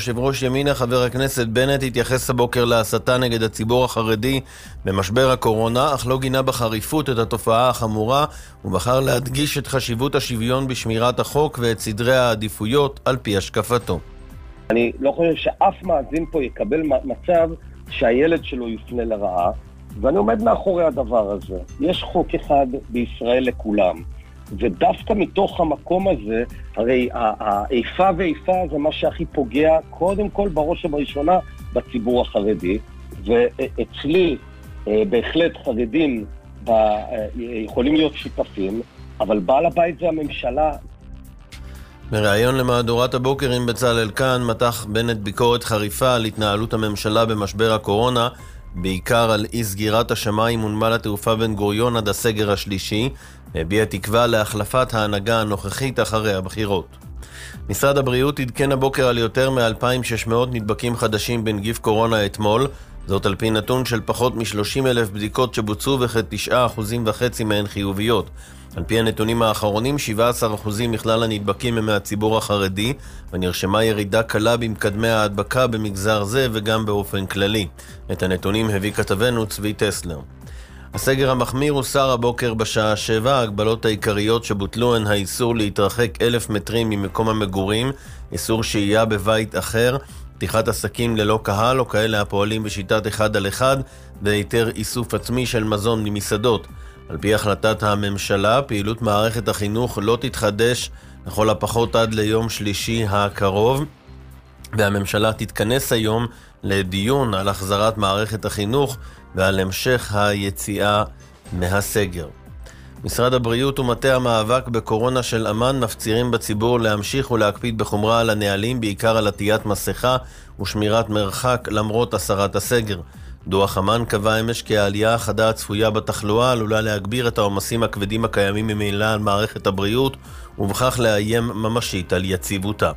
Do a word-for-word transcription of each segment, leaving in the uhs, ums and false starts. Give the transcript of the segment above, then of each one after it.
יושב ראש ימינה חבר הכנסת בנט התייחס הבוקר להסתה נגד הציבור החרדי במשבר הקורונה, אך לא גינה בחריפות את התופעה החמורה ובחר להדגיש את חשיבות השוויון בשמירת החוק ואת סדרי העדיפויות על פי השקפתו. אני לא חושב שאף מאזין פה יקבל מצב שהילד שלו יופנה לרעה, ואני עומד מאחורי הדבר הזה. יש חוק אחד בישראל לכולם, ודווקא מתוך המקום הזה, הרי האיפה ואיפה זה מה שהכי פוגע קודם כל בראש ובראשונה בציבור החרדי, ואצלי בהחלט חרדים יכולים להיות שותפים, אבל בעל הבית זה הממשלה. בראיון למהדורת הבוקר עם בצלאל כאן מתח בנט ביקורת חריפה על התנהלות הממשלה במשבר הקורונה, בעיקר על אי סגירת השמיים ונמל התעופה בן גוריון עד הסגר השלישי, והביע תקווה להחלפת ההנהגה הנוכחית אחרי הבחירות. משרד הבריאות עדכן הבוקר על יותר מ-אלפיים ושש מאות נדבקים חדשים בנגיף קורונה אתמול, זאת על פי נתון של פחות מ-שלושים אלף בדיקות שבוצעו וכ-תשעה אחוזים וחצי מהן חיוביות. על פי הנתונים האחרונים, שבעה עשר אחוזים מכלל הנדבקים הם מהציבור החרדי, ונרשמה ירידה קלה במקדמי ההדבקה במגזר זה וגם באופן כללי. את הנתונים הביא כתבנו צבי טסלר. הסגר המחמיר הוסר הבוקר בשעה שבע, ההגבלות העיקריות שבוטלו הן האיסור להתרחק אלף מטרים ממקום המגורים, איסור שהייה בבית אחר, פתיחת עסקים ללא קהל או כאלה הפועלים בשיטת אחד על אחד, והיתר איסוף עצמי של מזון ממסעדות. על פי החלטת הממשלה, פעילות מערכת החינוך לא תתחדש לכל הפחות עד ליום שלישי הקרוב, והממשלה תתכנס היום לדיון על החזרת מערכת החינוך ועל המשך היציאה מהסגר. משרד הבריאות ומטה המאבק בקורונה של אמן מפצירים בציבור להמשיך ולהקפיד בחומרה על הנהלים, בעיקר על עטיית מסכה ושמירת מרחק למרות הסרת הסגר. דוח אמן קבע אמש כי העלייה החדה הצפויה בתחלואה עלולה להגביר את העומסים הכבדים הקיימים ממילא על מערכת הבריאות ובכך לאיים ממשית על יציבותה.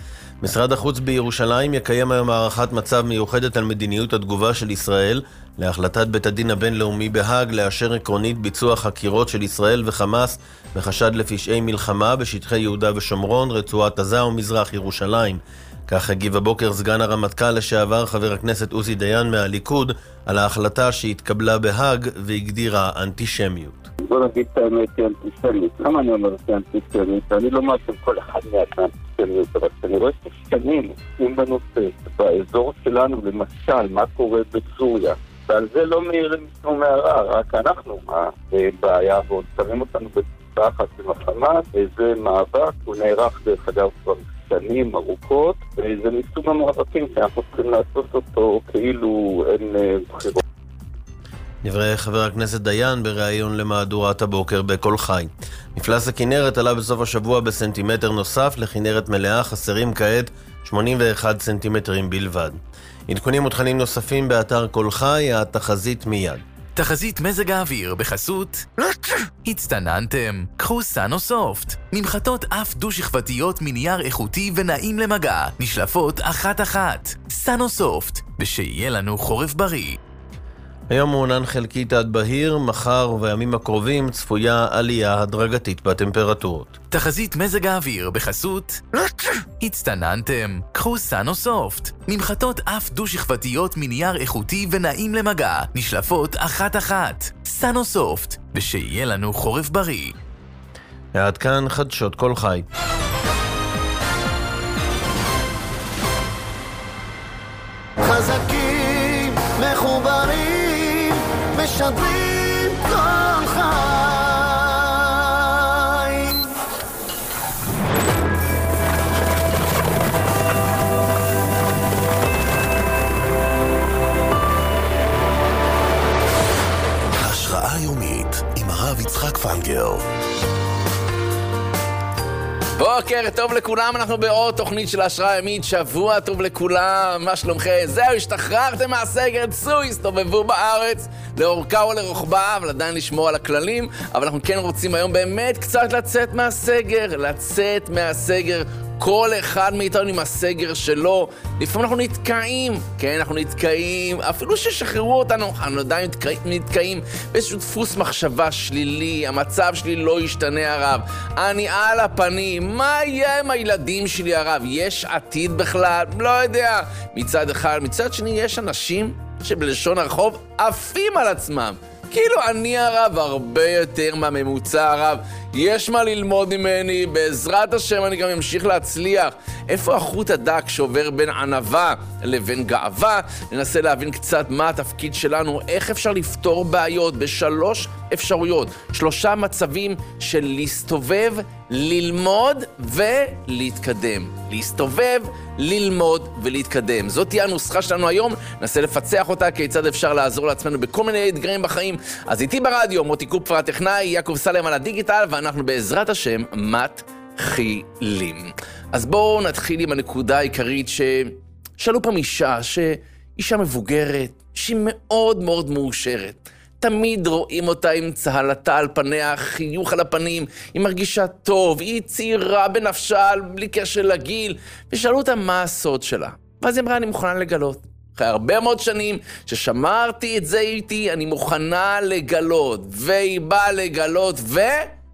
משרד החוץ בירושלים יקיים היום הערכת מצב מיוחדת על מדיניות התגובה של ישראל להחלטת בית הדין הבינלאומי בהאג לאשר עקרונית ביצוע חקירות של ישראל וחמאס בחשד לפשעי מלחמה בשטחי יהודה ושומרון, רצועת עזה ומזרח ירושלים. כך הגיב הבוקר סגן הרמטכ"ל לשעבר חבר הכנסת עוזי דיין מהליכוד על ההחלטה שהתקבלה בהאג והגדירה אנטישמיות. בוא נגיד את האמת, היא אנטישמיות. למה אני אומר את אנטישמיות? אני לא מאשים כל אחד מהאנטישמיות, אבל אני רואה ששנים עושים בנושא באזור שלנו, למשל, מה קורה בסוריה, ועל זה לא מהירים שום הערה, רק אנחנו הבעיה, ועוד שמים אותנו בתקופה אחת עם החמאס, איזה מאבק, הוא נערך דרך אגב כבר שנים ארוכות, וזה מסוג המאבקים שאנחנו צריכים לעשות אותו כאילו אין בחירות. דברי חבר הכנסת דיין בראיון למהדורת הבוקר בכל חי. מפלס הכנרת עלה בסוף השבוע בסנטימטר נוסף, לכנרת מלאה חסרים כעת שמונים ואחד סנטימטרים בלבד. עדכונים ותכנים נוספים באתר כל חי, התחזית מיד. תחזית מזג האוויר בחסות הצטננתם, קחו סאנו-סופט, ממחטות אף דו-שכבתיות מנייר איכותי ונעים למגע, נשלפות אחת אחת. סאנו-סופט, ושיהיה לנו חורף בריא. היום מעונן חלקית עד בהיר, מחר ובימים הקרובים צפויה עלייה הדרגתית בטמפרטורות. תחזית מזג האוויר בחסות הצטננתם, קחו סאנו-סופט, ממחטות אף דו-שכבתיות מנייר איכותי ונעים למגע, נשלפות אחת אחת. סאנו-סופט, ושיהיה לנו חורף בריא. עד כאן חדשות כל חי. חזקים מחוברים משדרים כל חי. השראה יומית עם הרב יצחק פנגר. בוקר טוב לכולם, אנחנו בעוד תוכנית של השראה ימית, שבוע טוב לכולם, מה שלומכם? זהו, השתחררתם מהסגר, צאו, הסתובבו בארץ, לאורכה או לרוחבה, אבל עדיין לשמור על הכללים, אבל אנחנו כן רוצים היום באמת קצת לצאת מהסגר, לצאת מהסגר כל אחד מאיתנו עם הסגר שלו. לפעמים אנחנו נתקעים, כן, אנחנו נתקעים, אפילו ששחררו אותנו, אנחנו עדיין נתקעים באיזשהו דפוס מחשבה שלילי, המצב שלי לא ישתנה הרב, אני על הפנים, מה יהיה עם הילדים שלי הרב? יש עתיד בכלל? לא יודע. מצד אחד, מצד שני יש אנשים שבלשון הרחוב עפים על עצמם. כאילו אני הרב הרבה יותר מהממוצע הרב, יש מה ללמוד ממני, בעזרת השם אני גם אמשיך להצליח. איפה החוט הדק שעובר בין ענווה לבין גאווה? ננסה להבין קצת מה התפקיד שלנו, איך אפשר לפתור בעיות בשלוש אפשרויות, שלושה מצבים של להסתובב, ללמוד ולהתקדם. להסתובב, ללמוד ולהתקדם. זאת תהיה הנוסחה שלנו היום, ננסה לפצח אותה כיצד אפשר לעזור לעצמנו בכל מיני אתגרים בחיים. אז איתי ברדיו, מוטי קופר הטכנאי, יעקב סלם על הדיגיטל, ואנחנו בעזרת השם מתחילים. אז בואו נתחיל עם הנקודה העיקרית ששאלו פעם אישה, שאישה מבוגרת, שהיא מאוד מאוד מאושרת. תמיד רואים אותה עם צהלתה על פניה, חיוך על הפנים, היא מרגישה טוב, היא צעירה בנפשה, בלי קשר לגיל, ושאלו אותה מה הסוד שלה. ואז היא אמרה, אני מוכנה לגלות. אחרי הרבה מאוד שנים ששמרתי את זה איתי, אני מוכנה לגלות. והיא באה לגלות, והיא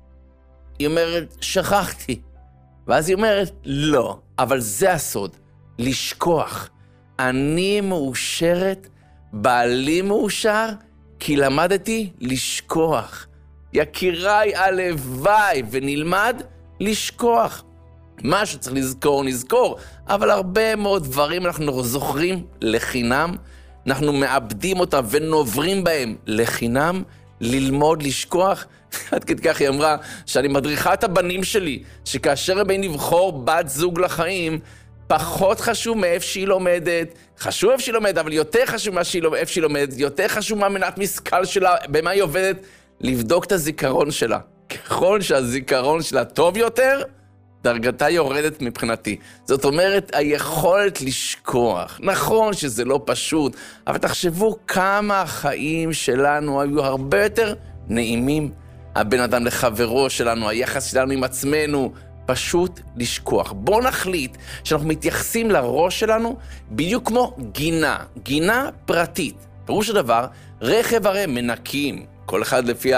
אומרת, שכחתי. ואז היא אומרת, לא, אבל זה הסוד, לשכוח. אני מאושרת, בעלי מאושר, כי למדתי לשכוח. יקיריי הלוואי, ונלמד לשכוח. מה שצריך לזכור, נזכור, אבל הרבה מאוד דברים אנחנו זוכרים לחינם, אנחנו מאבדים אותם ונוברים בהם לחינם, ללמוד לשכוח. עד כדי כך היא אמרה שאני מדריכה את הבנים שלי, שכאשר הם באים לבחור בת זוג לחיים, פחות חשוב מאיפה שהיא לומדת, חשוב איפה שהיא לומדת, אבל יותר חשוב מאיפה שהיא לומדת, יותר חשוב מהמנת משכל שלה, במה היא עובדת, לבדוק את הזיכרון שלה. ככל שהזיכרון שלה טוב יותר, דרגתה יורדת מבחינתי. זאת אומרת, היכולת לשכוח. נכון שזה לא פשוט, אבל תחשבו כמה החיים שלנו היו הרבה יותר נעימים. הבן אדם לחברו שלנו, היחס שלנו עם עצמנו, פשוט לשכוח. בוא נחליט שאנחנו מתייחסים לראש שלנו בדיוק כמו גינה, גינה פרטית. פירוש הדבר, רכב הרי מנקים, כל אחד לפי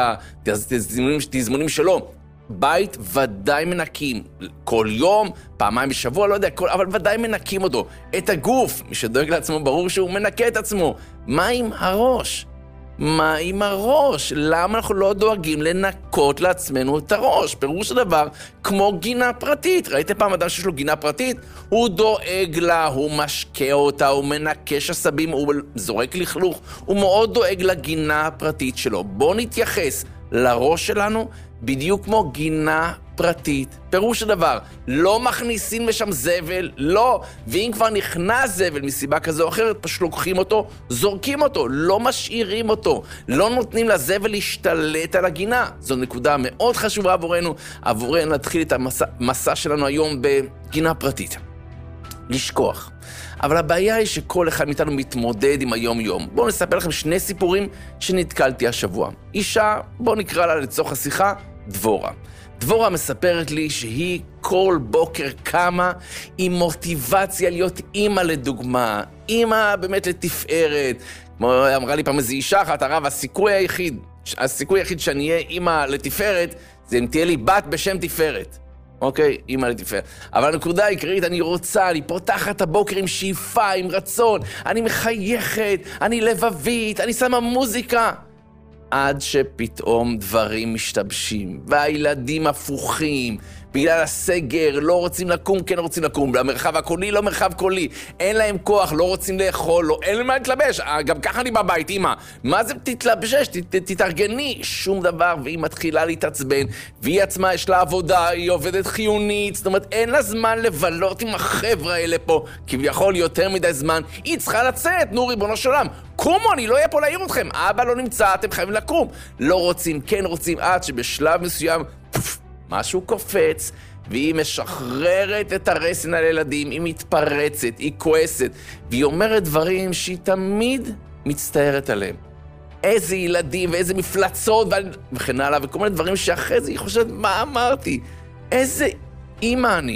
התזמונים שלו. בית ודאי מנקים, כל יום, פעמיים בשבוע, לא יודע, כל, אבל ודאי מנקים אותו. את הגוף, מי שדואג לעצמו ברור שהוא מנקה את עצמו. מה עם הראש? מה עם הראש? למה אנחנו לא דואגים לנקות לעצמנו את הראש? פירוש הדבר, כמו גינה פרטית. ראיתם פעם אדם שיש לו גינה פרטית? הוא דואג לה, הוא משקה אותה, הוא מנקש עשבים, הוא זורק לכלוך, הוא מאוד דואג לגינה הפרטית שלו. בואו נתייחס לראש שלנו בדיוק כמו גינה פרטית. פירוש הדבר, לא מכניסים לשם זבל, לא. ואם כבר נכנס זבל מסיבה כזו או אחרת, פשוט לוקחים אותו, זורקים אותו, לא משאירים אותו, לא נותנים לזבל להשתלט על הגינה. זו נקודה מאוד חשובה עבורנו, עבורנו להתחיל את המסע, המסע שלנו היום בגינה פרטית. לשכוח. אבל הבעיה היא שכל אחד מאיתנו מתמודד עם היום-יום. בואו נספר לכם שני סיפורים שנתקלתי השבוע. אישה, בואו נקרא לה לצורך השיחה, דבורה. דבורה מספרת לי שהיא כל בוקר קמה עם מוטיבציה להיות אימא לדוגמה, אימא באמת לתפארת. כמו אמרה לי פעם איזו אישה אחת, הרב, הסיכוי היחיד, הסיכוי היחיד שאני אהיה אימא לתפארת, זה אם תהיה לי בת בשם תפארת. אוקיי, אימא לתפארת. אבל הנקודה העיקרית, אני רוצה, אני פותחת את הבוקר עם שאיפה, עם רצון, אני מחייכת, אני לבבית, אני שמה מוזיקה. עד שפתאום דברים משתבשים, והילדים הפוכים, בגלל הסגר, לא רוצים לקום, כן רוצים לקום, במרחב הקולי, לא מרחב קולי, אין להם כוח, לא רוצים לאכול, לא, אין להם מה להתלבש, גם ככה אני בבית, אמא, מה זה תתלבשש, ת, ת, תתארגני, שום דבר, והיא מתחילה להתעצבן, והיא עצמה יש לה עבודה, היא עובדת חיונית, זאת אומרת, אין לה זמן לבלות עם החבר'ה האלה פה, כביכול יותר מדי זמן, היא צריכה לצאת, נו ריבונו של עולם, קומו, אני לא אהיה פה להעיר אתכם, אבא לא נמצא, אתם חייבים לקום, לא רוצים, כן רוצים, עד שבשלב מסוים, פוף, משהו קופץ, והיא משחררת את הרסן על ילדים, היא מתפרצת, היא כועסת, והיא אומרת דברים שהיא תמיד מצטערת עליהם. איזה ילדים ואיזה מפלצות וכן הלאה, וכל מיני דברים שאחרי זה היא חושבת, מה אמרתי? איזה אימא אני?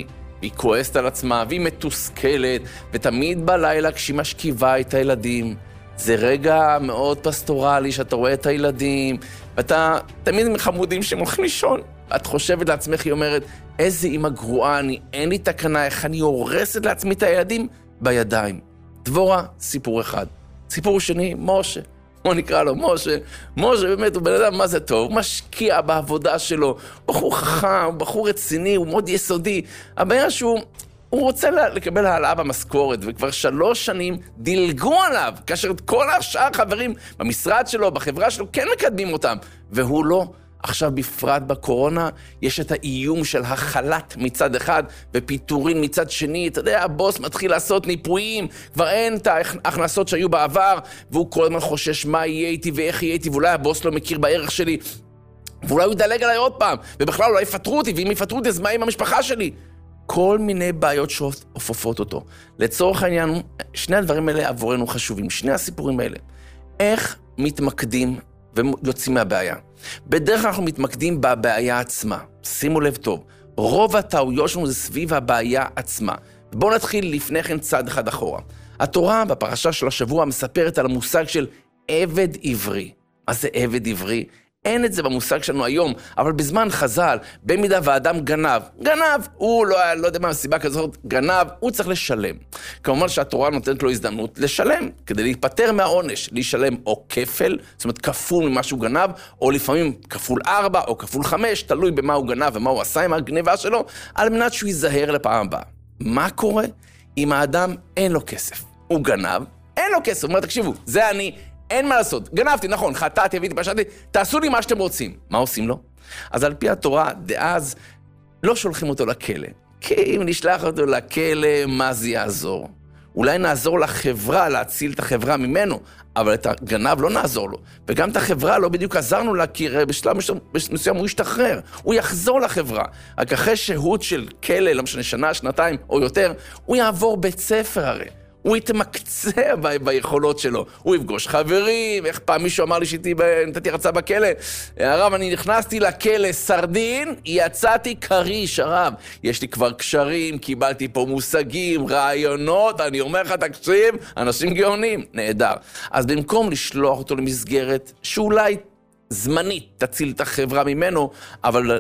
והיא כועסת על עצמה, והיא מתוסכלת, ותמיד בלילה כשהיא משכיבה את הילדים, זה רגע מאוד פסטורלי שאתה רואה את הילדים, ואתה תמיד מחמודים שהם הולכים לישון. את חושבת לעצמך, היא אומרת, איזה אמא גרועה אני, אין לי תקנה, איך אני הורסת לעצמי את הילדים בידיים. דבורה, סיפור אחד. סיפור שני, משה. בוא נקרא לו משה. משה באמת הוא בן אדם מה זה טוב, הוא משקיע בעבודה שלו, בחור חכם, הוא בחור רציני, הוא מאוד יסודי. הבעיה שהוא הוא רוצה לקבל העלאה במשכורת, וכבר שלוש שנים דילגו עליו, כאשר את כל השאר חברים במשרד שלו, בחברה שלו, כן מקדמים אותם, והוא לא. עכשיו בפרט בקורונה, יש את האיום של החלט מצד אחד, ופיטורין מצד שני. אתה יודע, הבוס מתחיל לעשות ניפויים, כבר אין את ההכנסות שהיו בעבר, והוא כל הזמן חושש מה יהיה איתי ואיך יהיה איתי, ואולי הבוס לא מכיר בערך שלי, ואולי הוא ידלג עליי עוד פעם, ובכלל אולי יפטרו אותי, ואם יפטרו אותי, אז מה עם המשפחה שלי? כל מיני בעיות שאופפות אותו. לצורך העניין, שני הדברים האלה עבורנו חשובים, שני הסיפורים האלה. איך מתמקדים ויוצאים מהבעיה? בדרך כלל אנחנו מתמקדים בבעיה עצמה. שימו לב טוב, רוב הטעויות שלנו זה סביב הבעיה עצמה. בואו נתחיל לפני כן צעד אחד אחורה. התורה בפרשה של השבוע מספרת על המושג של עבד עברי. מה זה עבד עברי? אין את זה במושג שלנו היום, אבל בזמן חז"ל, במידה והאדם גנב, גנב, הוא לא, לא יודע מה הסיבה כזאת, גנב, הוא צריך לשלם. כמובן שהתורה נותנת לו הזדמנות לשלם, כדי להיפטר מהעונש, להישלם או כפל, זאת אומרת כפול ממה שהוא גנב, או לפעמים כפול ארבע או כפול חמש, תלוי במה הוא גנב ומה הוא עשה עם הגניבה שלו, על מנת שהוא ייזהר לפעם הבאה. מה קורה אם האדם אין לו כסף? הוא גנב, אין לו כסף, הוא אומר, תקשיבו, זה אני, אין מה לעשות, גנבתי, נכון, חטאתי, הביתי, פשעתי, תעשו לי מה שאתם רוצים. מה עושים לו? אז על פי התורה, דאז, לא שולחים אותו לכלא. כי אם נשלח אותו לכלא, מה זה יעזור? אולי נעזור לחברה, להציל את החברה ממנו, אבל את הגנב לא נעזור לו. וגם את החברה לא בדיוק עזרנו לה, כי בשלב מסוים הוא ישתחרר, הוא יחזור לחברה. רק אחרי שהות של כלא, לא משנה שנה, שנתיים או יותר, הוא יעבור בית ספר הרי. הוא יתמקצע ב- ביכולות שלו, הוא יפגוש חברים, איך פעם מישהו אמר לי שהייתי נתתי הרצאה בכלא, הרב, אני נכנסתי לכלא סרדין, יצאתי קריש, הרב, יש לי כבר קשרים, קיבלתי פה מושגים, רעיונות, אני אומר לך, תקשיב, אנשים גאונים, נהדר. אז במקום לשלוח אותו למסגרת, שאולי זמנית תציל את החברה ממנו, אבל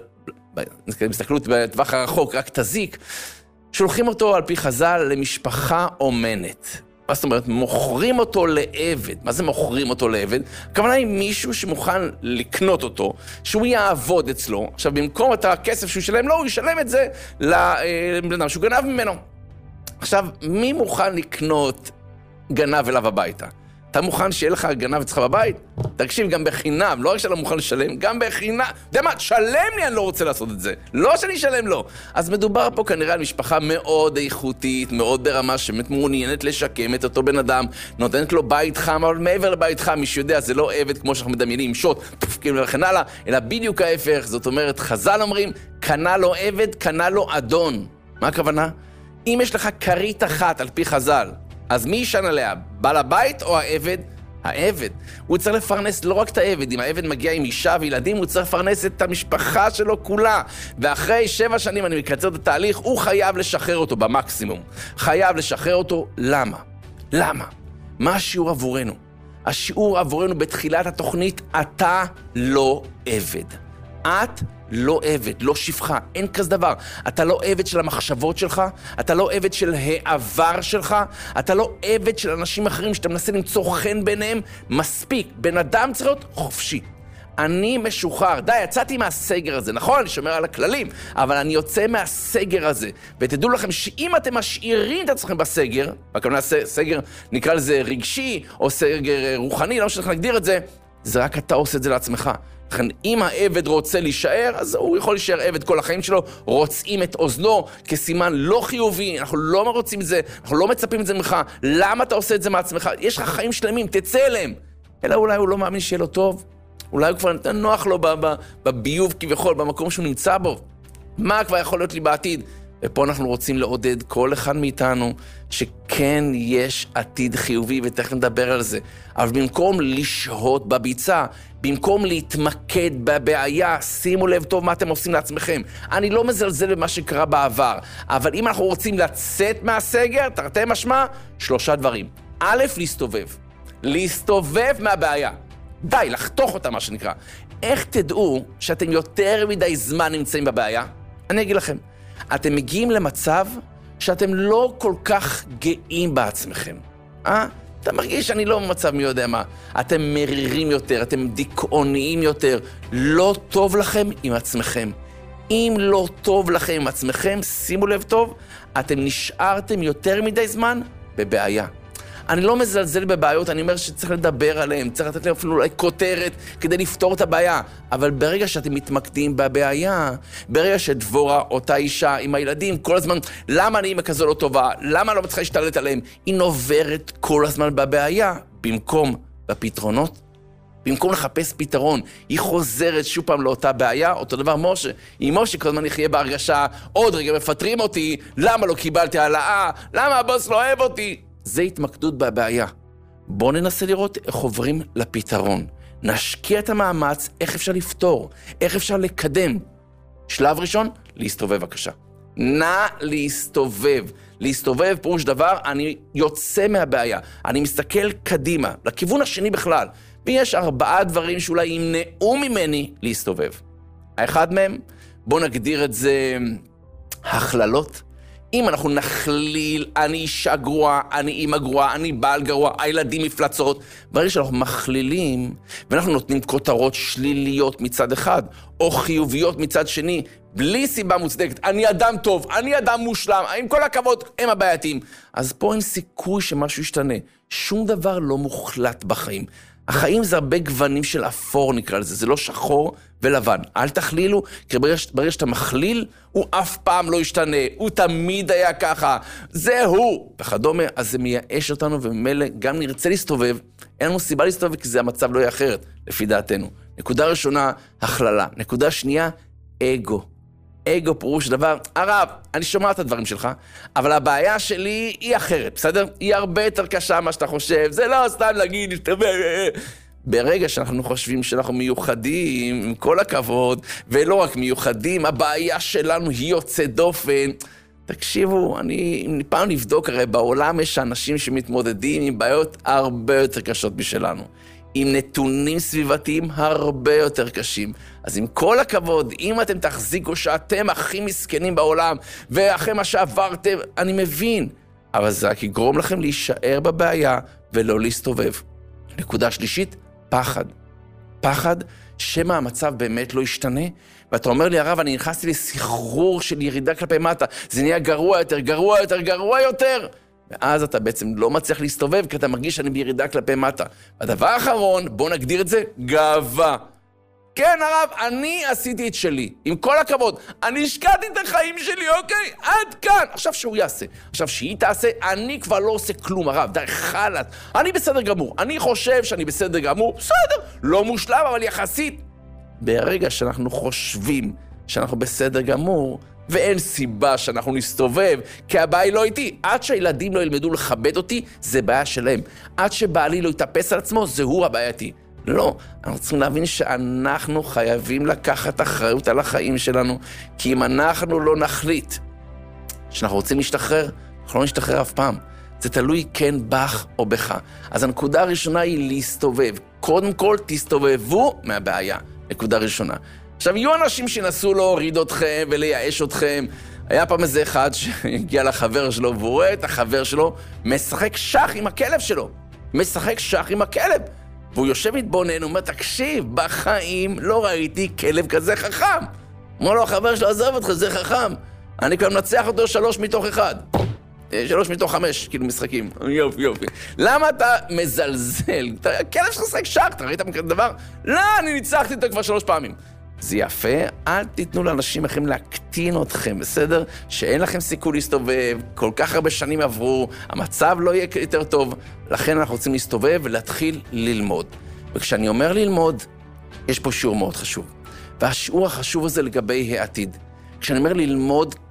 מסתכלות בטווח הרחוק, רק תזיק, שולחים אותו על פי חז"ל למשפחה אומנת. מה זאת אומרת? מוכרים אותו לעבד. מה זה מוכרים אותו לעבד? הכוונה היא מישהו שמוכן לקנות אותו, שהוא יעבוד אצלו. עכשיו, במקום את הכסף שהוא ישלם לו, הוא ישלם את זה לבן אדם שהוא גנב ממנו. עכשיו, מי מוכן לקנות גנב אליו הביתה? אתה מוכן שיהיה לך גנב אצלך בבית? תקשיב, גם בחינם, לא רק שאתה מוכן לשלם, גם בחינם. יודע מה, תשלם לי, אני לא רוצה לעשות את זה. לא שאני אשלם לו. אז מדובר פה כנראה על משפחה מאוד איכותית, מאוד ברמה שבאמת מעוניינת לשקם את אותו בן אדם, נותנת לו בית חם, אבל מעבר לבית חם, מי שיודע, זה לא עבד כמו שאנחנו מדמיינים, שוט, תפקים וכן הלאה, אלא בדיוק ההפך. זאת אומרת, חז"ל אומרים, קנה לו עבד, קנה לו אדון. מה הכוונה? אם יש לך כרית אחת על פי חז"ל, אז מי ישן עליה? בעל הבית או העבד? העבד. הוא צריך לפרנס לא רק את העבד, אם העבד מגיע עם אישה וילדים, הוא צריך לפרנס את המשפחה שלו כולה. ואחרי שבע שנים, אני מקצר את התהליך, הוא חייב לשחרר אותו במקסימום. חייב לשחרר אותו. למה? למה? מה השיעור עבורנו? השיעור עבורנו בתחילת התוכנית, אתה לא עבד. את לא עבד, לא שפחה, אין כזה דבר. אתה לא עבד של המחשבות שלך, אתה לא עבד של העבר שלך, אתה לא עבד של אנשים אחרים שאתה מנסה למצוא חן ביניהם. מספיק, בן אדם צריך להיות חופשי. אני משוחרר, די, יצאתי מהסגר הזה, נכון, אני שומר על הכללים, אבל אני יוצא מהסגר הזה. ותדעו לכם שאם אתם משאירים את עצמכם בסגר, הכוונה סגר, נקרא לזה רגשי, או סגר רוחני, לא משנה איך נגדיר את זה, זה רק אתה עושה את זה לעצמך. לכן, אם העבד רוצה להישאר, אז הוא יכול להישאר עבד כל החיים שלו, רוצים את אוזנו כסימן לא חיובי, אנחנו לא רוצים את זה, אנחנו לא מצפים את זה ממך, למה אתה עושה את זה מעצמך? יש לך חיים שלמים, תצא אליהם. אלא אולי הוא לא מאמין שיהיה לו טוב, אולי הוא כבר נתן נוח לו בביוב כביכול, במקום שהוא נמצא בו. מה כבר יכול להיות לי בעתיד? ופה אנחנו רוצים לעודד כל אחד מאיתנו, שכן יש עתיד חיובי, ותכף נדבר על זה. אבל במקום לשהות בביצה, במקום להתמקד בבעיה, שימו לב טוב מה אתם עושים לעצמכם. אני לא מזלזל במה שקרה בעבר, אבל אם אנחנו רוצים לצאת מהסגר, תרתי משמע, שלושה דברים. א', להסתובב. להסתובב מהבעיה. די, לחתוך אותה מה שנקרא. איך תדעו שאתם יותר מדי זמן נמצאים בבעיה? אני אגיד לכם. אתם מגיעים למצב שאתם לא כל כך גאים בעצמכם. אה? אתה מרגיש שאני לא במצב מי יודע מה. אתם מרירים יותר, אתם דיכאוניים יותר. לא טוב לכם עם עצמכם. אם לא טוב לכם עם עצמכם, שימו לב טוב, אתם נשארתם יותר מדי זמן בבעיה. אני לא מזלזל בבעיות, אני אומר שצריך לדבר עליהן, צריך לתת להם אפילו אולי כותרת כדי לפתור את הבעיה. אבל ברגע שאתם מתמקדים בבעיה, ברגע שדבורה, אותה אישה עם הילדים, כל הזמן, למה אני אימא כזו לא טובה? למה לא מצליחה להשתלט עליהם? היא נוברת כל הזמן בבעיה, במקום בפתרונות. במקום לחפש פתרון, היא חוזרת שוב פעם לאותה בעיה, אותו דבר משה. עם משה כל הזמן יחיה בהרגשה, עוד רגע מפטרים אותי, למה לא קיבלתי העלאה? למה הבוס לא אוהב אותי? זה התמקדות בבעיה. בואו ננסה לראות איך עוברים לפתרון. נשקיע את המאמץ, איך אפשר לפתור, איך אפשר לקדם. שלב ראשון, להסתובב בבקשה. נא להסתובב. להסתובב פירוש דבר, אני יוצא מהבעיה. אני מסתכל קדימה, לכיוון השני בכלל. ויש ארבעה דברים שאולי ימנעו ממני להסתובב. האחד מהם, בואו נגדיר את זה הכללות. אם אנחנו נכליל, אני אישה גרועה, אני אימא גרועה, אני בעל גרוע, הילדים מפלצות, ברגע שאנחנו מכלילים, ואנחנו נותנים כותרות שליליות מצד אחד, או חיוביות מצד שני, בלי סיבה מוצדקת, אני אדם טוב, אני אדם מושלם, עם כל הכבוד, הם הבעייתיים. אז פה אין סיכוי שמשהו ישתנה. שום דבר לא מוחלט בחיים. החיים זה הרבה גוונים של אפור נקרא לזה, זה לא שחור ולבן. אל תכלילו, כי ברגע, ברגע שאתה מכליל, הוא אף פעם לא ישתנה, הוא תמיד היה ככה, זה הוא, וכדומה, אז זה מייאש אותנו, וממילא גם נרצה להסתובב, אין לנו סיבה להסתובב, כי זה המצב לא יהיה אחרת, לפי דעתנו. נקודה ראשונה, הכללה. נקודה שנייה, אגו. אגו פירוש דבר, הרב, אני שומע את הדברים שלך, אבל הבעיה שלי היא אחרת, בסדר? היא הרבה יותר קשה מה שאתה חושב, זה לא סתם להגיד, להסתובב. ברגע שאנחנו חושבים שאנחנו מיוחדים, עם כל הכבוד, ולא רק מיוחדים, הבעיה שלנו היא יוצא דופן. תקשיבו, אני, אני פעם נבדוק, הרי בעולם יש אנשים שמתמודדים עם בעיות הרבה יותר קשות בשלנו. עם נתונים סביבתיים הרבה יותר קשים. אז עם כל הכבוד, אם אתם תחזיקו שאתם הכי מסכנים בעולם, ואחרי מה שעברתם, אני מבין. אבל זה רק יגרום לכם להישאר בבעיה, ולא להסתובב. נקודה שלישית, פחד. פחד שמה המצב באמת לא ישתנה, ואתה אומר לי, הרב, אני נכנסתי לסחרור של ירידה כלפי מטה, זה נהיה גרוע יותר, גרוע יותר, גרוע יותר. ואז אתה בעצם לא מצליח להסתובב, כי אתה מרגיש שאני בירידה כלפי מטה. הדבר האחרון, בוא נגדיר את זה, גאווה. כן, הרב, אני עשיתי את שלי, עם כל הכבוד. אני השקעתי את החיים שלי, אוקיי? עד כאן. עכשיו שהוא יעשה. עכשיו שהיא תעשה, אני כבר לא עושה כלום, הרב. די, חלט. אני בסדר גמור. אני חושב שאני בסדר גמור. בסדר, לא מושלם, אבל יחסית. ברגע שאנחנו חושבים שאנחנו בסדר גמור, ואין סיבה שאנחנו נסתובב, כי הבעיה היא לא איתי. עד שהילדים לא ילמדו לכבד אותי, זה בעיה שלהם. עד שבעלי לא יתאפס על עצמו, זה הוא הבעייתי. לא, אנחנו צריכים להבין שאנחנו חייבים לקחת אחריות על החיים שלנו, כי אם אנחנו לא נחליט שאנחנו רוצים להשתחרר, אנחנו לא נשתחרר אף פעם. זה תלוי כן בך או בך. אז הנקודה הראשונה היא להסתובב. קודם כל תסתובבו מהבעיה. נקודה ראשונה. עכשיו, יהיו אנשים שנסו להוריד אתכם ולייאש אתכם. היה פעם איזה אחד שהגיע לחבר שלו, והוא רואה את החבר שלו משחק שח עם הכלב שלו. משחק שח עם הכלב. והוא יושב מתבונן, הוא אומר, תקשיב, בחיים לא ראיתי כלב כזה חכם. אומר לו, החבר שלו, עזוב אותך, זה חכם. אני כבר מנצח אותו שלוש מתוך אחד. שלוש מתוך חמש, כאילו משחקים. יופי, יופי. למה אתה מזלזל? הכלב שלך משחק שח, אתה ראית מכזה דבר? לא, אני ניצחתי אותו כבר שלוש פעמים. זה יפה, אל תיתנו לאנשים אחרים להקטין אתכם, בסדר? שאין לכם סיכוי להסתובב, כל כך הרבה שנים עברו, המצב לא יהיה יותר טוב, לכן אנחנו רוצים להסתובב ולהתחיל ללמוד. וכשאני אומר ללמוד, יש פה שיעור מאוד חשוב. והשיעור החשוב הזה לגבי העתיד. כשאני אומר ללמוד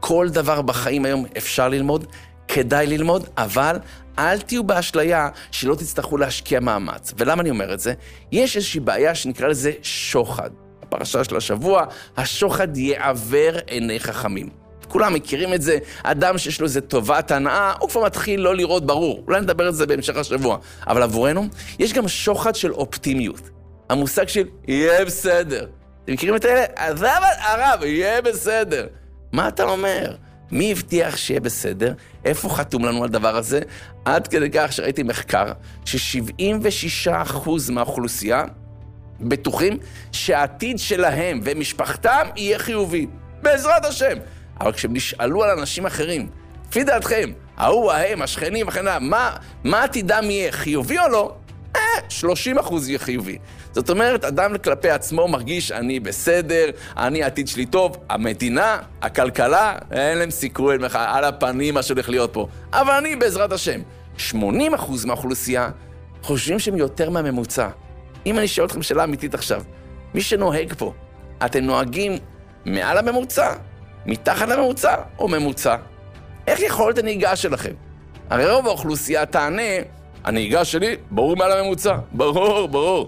כל דבר בחיים היום אפשר ללמוד, כדאי ללמוד, אבל אל תהיו באשליה שלא תצטרכו להשקיע מאמץ. ולמה אני אומר את זה? יש איזושהי בעיה שנקרא לזה שוחד. הפרשה של השבוע, השוחד יעבר עיני חכמים. כולם מכירים את זה, אדם שיש לו איזה טובת הנאה, הוא כבר מתחיל לא לראות ברור. אולי נדבר על זה בהמשך השבוע. אבל עבורנו, יש גם שוחד של אופטימיות. המושג של יהיה בסדר. אתם מכירים את האלה? עזב הרב, יהיה בסדר. מה אתה אומר? מי הבטיח שיהיה בסדר? איפה חתום לנו על דבר הזה? עד כדי כך שראיתי מחקר ש-שבעים ושישה אחוז מהאוכלוסייה בטוחים שהעתיד שלהם ומשפחתם יהיה חיובי. בעזרת השם. אבל כשהם נשאלו על אנשים אחרים, לפי דעתכם, ההוא, ההם, השכנים, החנה, מה, מה עתידם יהיה, חיובי או לא? אה, שלושים אחוז יהיה חיובי. זאת אומרת, אדם כלפי עצמו מרגיש, אני בסדר, אני העתיד שלי טוב, המדינה, הכלכלה, אין להם סיכוי על הפנים מה שהולך להיות פה. אבל אני, בעזרת השם, שמונים אחוז מהאוכלוסייה חושבים שהם יותר מהממוצע. אם אני שואל אתכם שאלה אמיתית עכשיו, מי שנוהג פה, אתם נוהגים מעל הממוצע, מתחת לממוצע או ממוצע? איך יכולת הנהיגה שלכם? הרי רוב האוכלוסייה תענה, הנהיגה שלי ברור מעל הממוצע, ברור, ברור.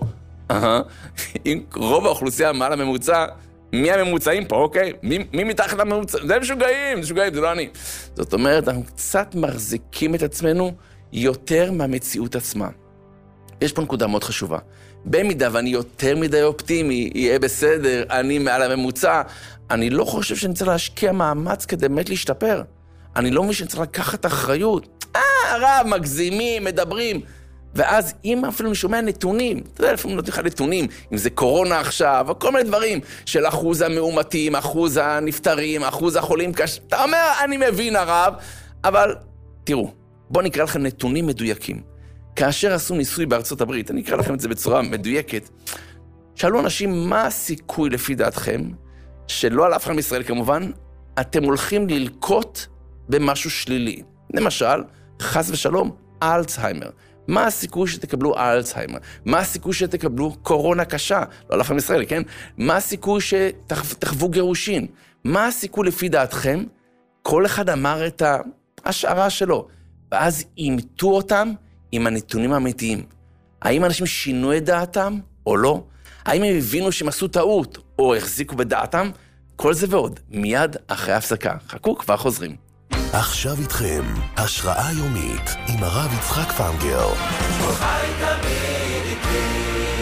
אם רוב האוכלוסייה מעל הממוצע, מי הממוצעים פה, אוקיי? מי, מי מתחת לממוצע? זה משוגעים, זה משוגעים, זה לא אני. זאת אומרת, אנחנו קצת מחזיקים את עצמנו יותר מהמציאות עצמה. יש פה נקודה מאוד חשובה. במידה ואני יותר מדי אופטימי, יהיה בסדר, אני מעל הממוצע, אני לא חושב שאני צריך להשקיע מאמץ כדי באמת להשתפר. אני לא מבין שאני צריך לקחת אחריות. אה, הרב, מגזימים, מדברים. ואז אם אפילו אני שומע נתונים, אתה יודע, לפעמים נותנים לך נתונים, אם זה קורונה עכשיו, או כל מיני דברים, של אחוז המאומתים, אחוז הנפטרים, אחוז החולים קש... אתה אומר, אני מבין הרב, אבל תראו, בואו נקרא לכם נתונים מדויקים. כאשר עשו ניסוי בארצות הברית, אני אקרא לכם את זה בצורה מדויקת, שאלו אנשים, מה הסיכוי לפי דעתכם, שלא על אף אחד מישראל כמובן, אתם הולכים ללקוט במשהו שלילי. למשל, חס ושלום, אלצהיימר. מה הסיכוי שתקבלו אלצהיימר? מה הסיכוי שתקבלו קורונה קשה? לא על אף אחד מישראל, כן? מה הסיכוי שתחוו גירושין? מה הסיכוי לפי דעתכם? כל אחד אמר את ההשערה שלו, ואז אימתו אותם עם הנתונים האמיתיים. האם אנשים שינו את דעתם או לא? האם הם הבינו שהם עשו טעות או החזיקו בדעתם? כל זה ועוד, מיד אחרי ההפסקה. חכו, כבר חוזרים. עכשיו איתכם, השראה יומית עם הרב יצחק פנגר. חי תמיד איתי.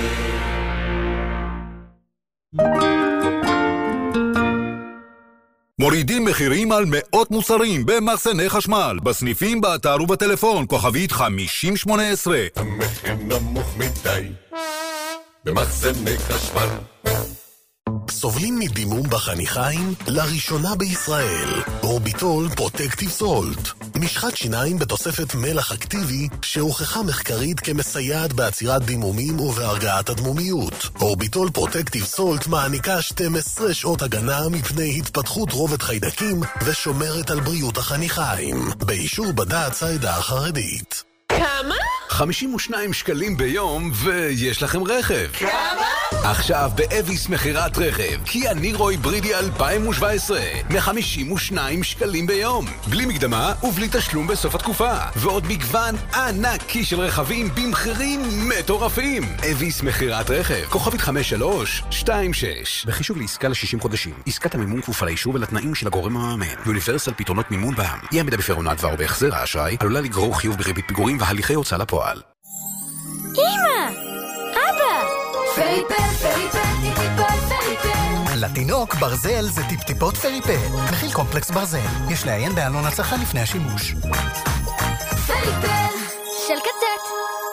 מורידים מחירים על מאות מוצרים במחסני חשמל, בסניפים, באתר ובטלפון, כוכבית חמישים שמונה עשרה. המחיר נמוך מדי במחסני חשמל. סובלים מדימום בחניכיים? לראשונה בישראל. אורביטול פרוטקטיב סולט. משחת שיניים בתוספת מלח אקטיבי שהוכחה מחקרית כמסייעת בעצירת דימומים ובהרגעת הדמומיות. אורביטול פרוטקטיב סולט מעניקה שתים עשרה שעות הגנה מפני התפתחות רובד חיידקים ושומרת על בריאות החניכיים. באישור בד"ץ העדה החרדית. כמה? חמישים ושניים שקלים ביום ויש לכם רכב. כמה? עכשיו באביס מחירת רכב, קיה נירו היברידי אלפיים שבע עשרה, מ-חמישים ושניים שקלים ביום, בלי מקדמה ובלי תשלום בסוף התקופה, ועוד מגוון ענקי של רכבים במחירים מטורפים. אביס מחירת רכב, כוכבית חמש שלוש שתיים שש. בחישוב לעסקה ל-שישים חודשים, עסקת המימון כפופה לאישור ולתנאים של הגורם המאמן. יוניברסל פתרונות מימון בע"מ. אי עמידה בפירעון ההלוואה ובהחזר האשראי עלולה לגרור חיוב בריבית פיגורים והליכי הוצאה לפועל. אמא! אבא! פריפל, פריפל, טיפ-טיפות פריפל. לתינוק ברזל זה טיפ-טיפות פריפל. מכיל קומפלקס ברזל. יש לעיין בעלון הצלחה לפני השימוש. פריפל של קטט.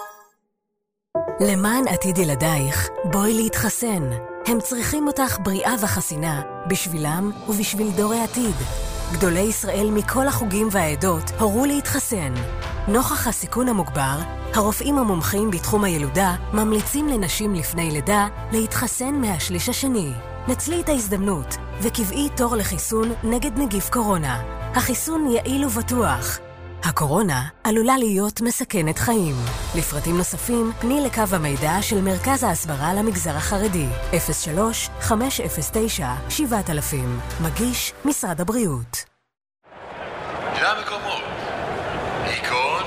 למען עתיד ילדייך, בואי להתחסן. הם צריכים אותך בריאה וחסינה, בשבילם ובשביל דור העתיד. גדולי ישראל מכל החוגים והעדות הורו להתחסן. נוכח הסיכון המוגבר, הרופאים המומחים בתחום הילודה ממליצים לנשים לפני לידה להתחסן מהשליש השני. נצלי את ההזדמנות וקבעי תור לחיסון נגד נגיף קורונה. החיסון יעיל ובטוח. הקורונה עלולה להיות מסכנת חיים. לפרטים נוספים, פני לקו המידע של מרכז ההסברה למגזר החרדי. אפס שלוש חמש אפס תשע שבע אלף. מגיש משרד הבריאות. למקומות. היכון.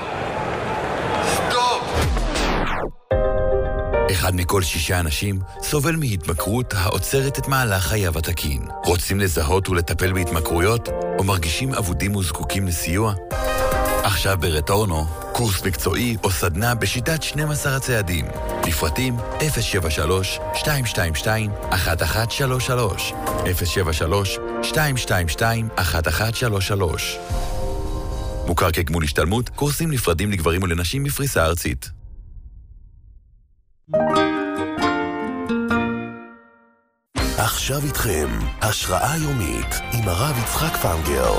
סטופ! אחד מכל שישה אנשים סובל מהתמכרות העוצרת את מהלך חייו התקין. רוצים לזהות ולטפל בהתמכרויות, או מרגישים אבודים וזקוקים לסיוע? עכשיו ברטורנו, קורס מקצועי או סדנה בשיטת שנים עשר הצעדים. לפרטים אפס שבע שלוש שתיים שתיים שתיים אחת אחת שלוש שלוש אפס שבע שלוש שתיים שתיים שתיים אחת אחת שלוש שלוש. מוכר כגמול השתלמות, קורסים נפרדים לגברים ולנשים בפריסה ארצית. עכשיו איתכם, השראה יומית עם הרב יצחק פנגר.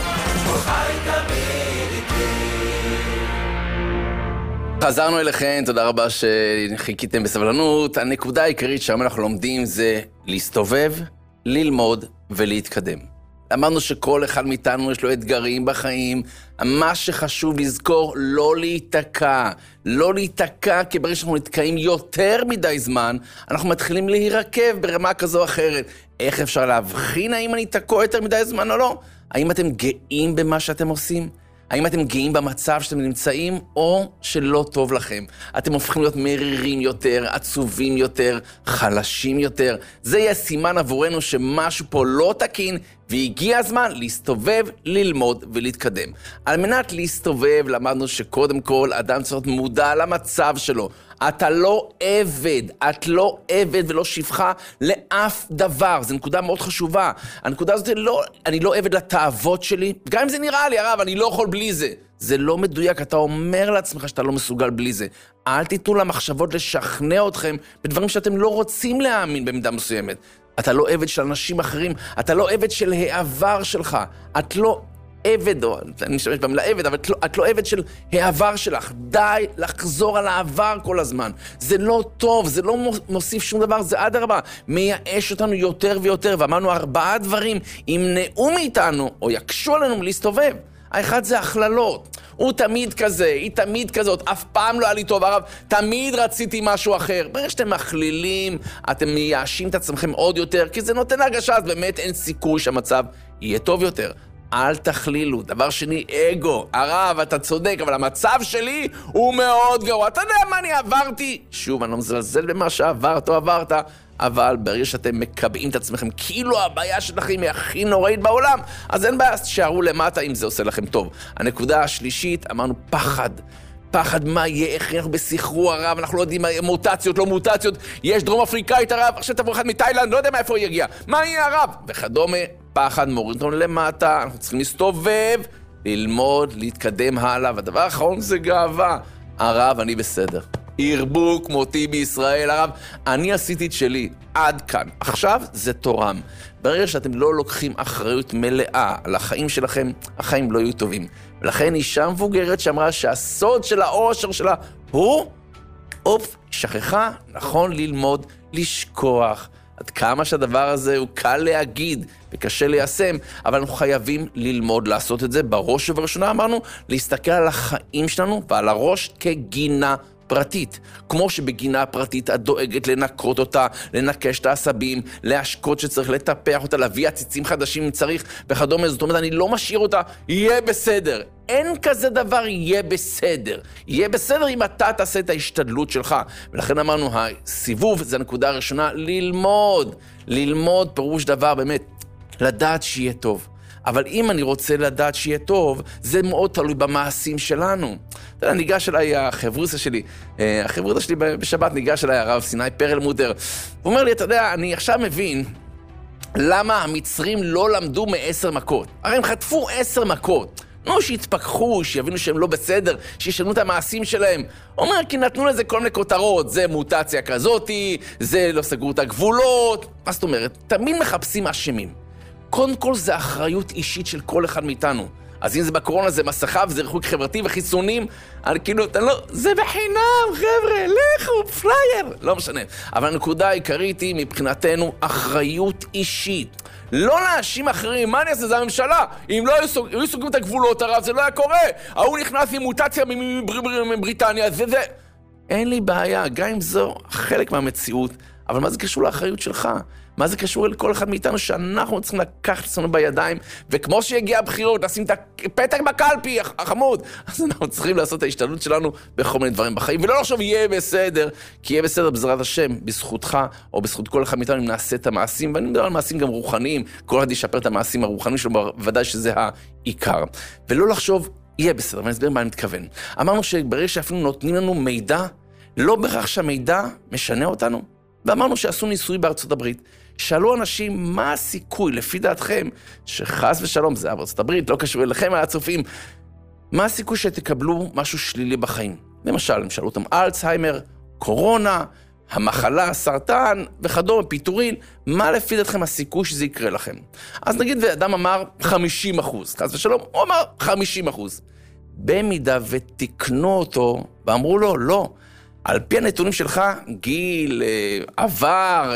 חזרנו אליכם, תודה רבה שחיכיתם בסבלנות. הנקודה העיקרית שהיום אנחנו לומדים זה להסתובב, ללמוד ולהתקדם. אמרנו שכל אחד מאיתנו יש לו אתגרים בחיים. מה שחשוב לזכור, לא להיתקע. לא להיתקע, כי ברגע שאנחנו נתקעים יותר מדי זמן, אנחנו מתחילים להירקב ברמה כזו או אחרת. איך אפשר להבחין האם אני תקוע יותר מדי זמן או לא? האם אתם גאים במה שאתם עושים? האם אתם גאים במצב שאתם נמצאים, או שלא טוב לכם? אתם הופכים להיות מרירים יותר, עצובים יותר, חלשים יותר. זה יהיה סימן עבורנו שמשהו פה לא תקין, והגיע הזמן להסתובב, ללמוד ולהתקדם. על מנת להסתובב, למדנו שקודם כל אדם צריך להיות מודע למצב שלו. אתה לא עבד, את לא עבד ולא שפחה לאף דבר. זו נקודה מאוד חשובה. הנקודה הזאת לא, אני לא עבד לתאוות שלי, גם אם זה נראה לי, הרב, אני לא יכול בלי זה. זה לא מדויק, אתה אומר לעצמך שאתה לא מסוגל בלי זה. אל תיתנו למחשבות לשכנע אתכם בדברים שאתם לא רוצים להאמין במידה מסוימת. אתה לא עבד של אנשים אחרים, אתה לא עבד של העבר שלך, את לא עבד, או אני משתמש בהם לעבד, אבל את לא, את לא עבד של העבר שלך. די לחזור על העבר כל הזמן. זה לא טוב, זה לא מוסיף שום דבר, זה עד הרבה. מייאש אותנו יותר ויותר, ואמרנו ארבעה דברים, ימנעו מאיתנו, או יקשו עלינו להסתובב. האחד זה הכללות. הוא תמיד כזה, היא תמיד כזאת, אף פעם לא היה לי טוב, הרב, תמיד רציתי משהו אחר. ברגע שאתם מכלילים, אתם מייאשים את עצמכם עוד יותר, כי זה נותן הרגשה, אז באמת אין סיכוי שהמצב יהיה טוב יותר. אל תכלילו. דבר שני, אגו. הרב, אתה צודק, אבל המצב שלי הוא מאוד גרוע. אתה יודע מה אני עברתי? שוב, אני לא מזלזל במה שעברת או עברת, אבל ברגע שאתם מקבעים את עצמכם, כאילו הבעיה שלכם היא הכי נוראית בעולם, אז אין בעיה, שערו למטה אם זה עושה לכם טוב. הנקודה השלישית, אמרנו פחד. פחד מה יהיה, איך אנחנו בסחרור הרב, אנחנו לא יודעים מה יהיה, מוטציות, לא מוטציות, יש דרום אפריקאית הרב, עכשיו תבוא אחד מתאילנד, לא יודע מאיפה הוא יגיע, מה יהיה הרב? וכדומה, פחד מוריד אותנו למטה, אנחנו צריכים להסתובב, ללמוד, להתקדם הלאה, והדבר האחרון זה גאווה. הרב, אני בסדר. ירבו כמותי בישראל, הרב, אני עשיתי את שלי, עד כאן. עכשיו זה תורם. ברגע שאתם לא לוקחים אחריות מלאה על החיים שלכם, החיים לא יהיו טובים. ולכן אישה מבוגרת שאמרה שהסוד של האושר שלה הוא, אופ, שכחה, נכון ללמוד, לשכוח. עד כמה שהדבר הזה הוא קל להגיד וקשה ליישם, אבל אנחנו חייבים ללמוד לעשות את זה. בראש ובראשונה אמרנו, להסתכל על החיים שלנו ועל הראש כגינה פרטית. כמו שבגינה פרטית את דואגת לנקות אותה, לנקש את העשבים, להשקות שצריך לטפח אותה, להביא עציצים חדשים אם צריך וכדומה. זאת אומרת, אני לא משאיר אותה, יהיה בסדר. אין כזה דבר יהיה בסדר. יהיה בסדר אם אתה תעשה את ההשתדלות שלך. ולכן אמרנו, הסיבוב זה הנקודה הראשונה, ללמוד. ללמוד פירוש דבר באמת, לדעת שיהיה טוב. אבל אם אני רוצה לדעת שיהיה טוב, זה מאוד תלוי במעשים שלנו. אתה יודע, ניגש אליי החברוסה שלי, החברוסה שלי בשבת ניגש אליי הרב סיני פרלמוטר, הוא אומר לי, אתה יודע, אני עכשיו מבין למה המצרים לא למדו מעשר מכות. הרי הם חטפו עשר מכות. נו, שיתפכחו, שיבינו שהם לא בסדר, שישנו את המעשים שלהם. הוא אומר, כי נתנו לזה כל מיני כותרות, זה מוטציה כזאת, זה לא סגרו את הגבולות. מה זאת אומרת? תמיד מחפשים אשמים. קודם כל זה אחריות אישית של כל אחד מאיתנו. אז אם זה בקורונה, זה מסכה וזה ריחוק חברתי וחיסונים, אני כאילו, אתה לא, זה בחינם, חבר'ה, לכו, פלייר, לא משנה. אבל הנקודה העיקרית היא מבחינתנו אחריות אישית. לא להאשים אחרים, מה אני אעשה? זה הממשלה. אם לא היו סוגרים את הגבולות, הרב, זה לא היה קורה. ההוא נכנס עם מוטציה מבריטניה, זה זה. אין לי בעיה, גם אם זו חלק מהמציאות, אבל מה זה קשור לאחריות שלך? מה זה קשור לכל אחד מאיתנו שאנחנו צריכים לקחת אצלנו בידיים, וכמו שיגיע הבחירות, לשים את הפתק בקלפי, החמוד, אז אנחנו צריכים לעשות את ההשתדלות שלנו בכל מיני דברים בחיים, ולא לחשוב יהיה בסדר, כי יהיה בסדר בעזרת השם, בזכותך, או בזכות כל אחד מאיתנו, אם נעשה את המעשים, ואני מדבר על מעשים גם רוחניים, כל אחד ישפר את המעשים הרוחניים שלו, בוודאי שזה העיקר. ולא לחשוב, יהיה בסדר, ואני אסביר מה אני מתכוון. אמרנו שברגע שאפילו נותנים לנו מידע, לא בהכרח שהמידע משנה אותנו, ואמרנו שעשו ניסוי בארצות הברית, שאלו אנשים מה הסיכוי, לפי דעתכם, שחס ושלום, זה בארצות הברית, לא קשור אליכם, הצופים, מה הסיכוי שתקבלו משהו שלילי בחיים? למשל, הם שאלו אותם אלצהיימר, קורונה, המחלה, סרטן וכדומה, פיטורין, מה לפי דעתכם הסיכוי שזה יקרה לכם? אז נגיד, ואדם אמר חמישים אחוז, חס ושלום, הוא אמר חמישים אחוז. במידה ותקנו אותו, ואמרו לו, לא, על פי הנתונים שלך, גיל, עבר,